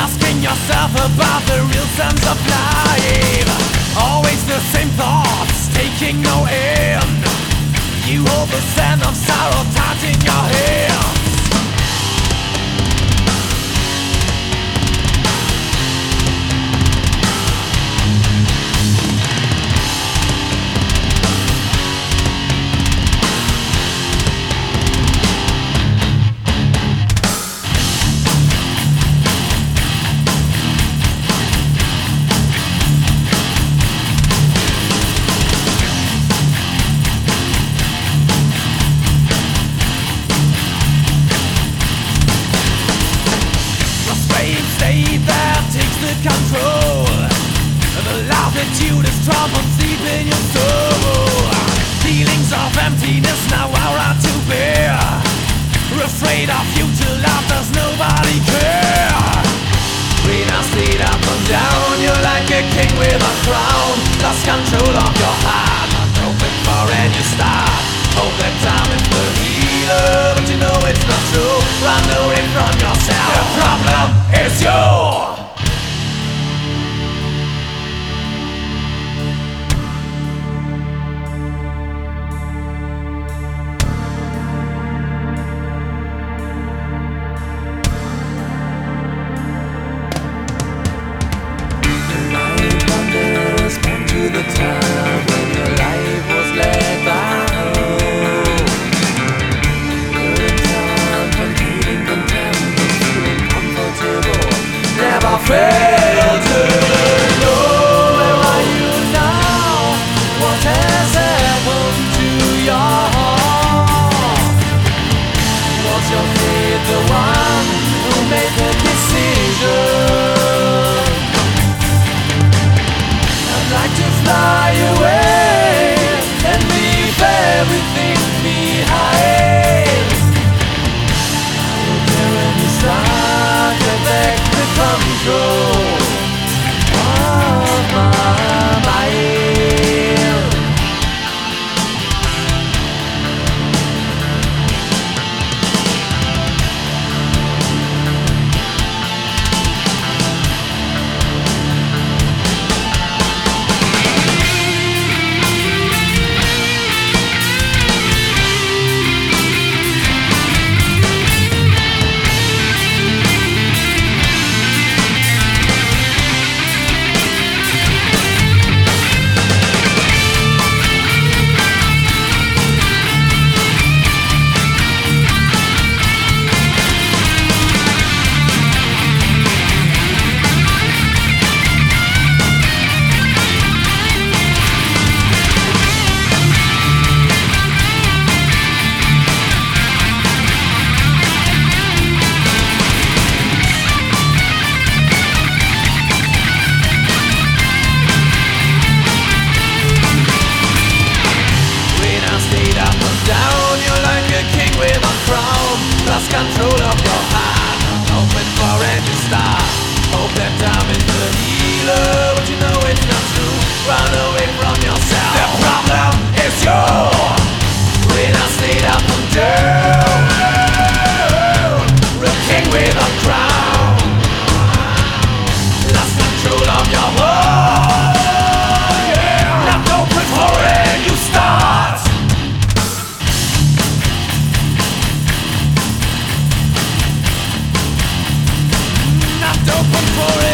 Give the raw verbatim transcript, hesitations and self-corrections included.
asking yourself about the real sense of life. Always the same thoughts, taking no end. You hold the sand of sorrow tight in your hands. Control. The latitude is troubled deep in your soul. Feelings of emptiness now are hard to bear. Afraid of future love, does nobody care? When I stayed up and down, you're like a king with a crown. Lost control of your heart, not open for a new start. Hope that time is the healer, but you know it's not true. Run away from yourself. The problem is you. The time when your life was laid down, good time, competing, content, feeling comfortable, never failed to know. Where are you now? What has happened to your heart? Was your fate the one who made the decision? Like to fly away and leave everything behind. I will dare when you start to take the control of my mind. Lost control of your heart, open for a new start. Hope that time is the healer, but you know it's not true. Run away from yourself. The problem is you. When I stayed up and down, a king with a crown. Lost control of your heart, yeah. Not open for a new start. Open for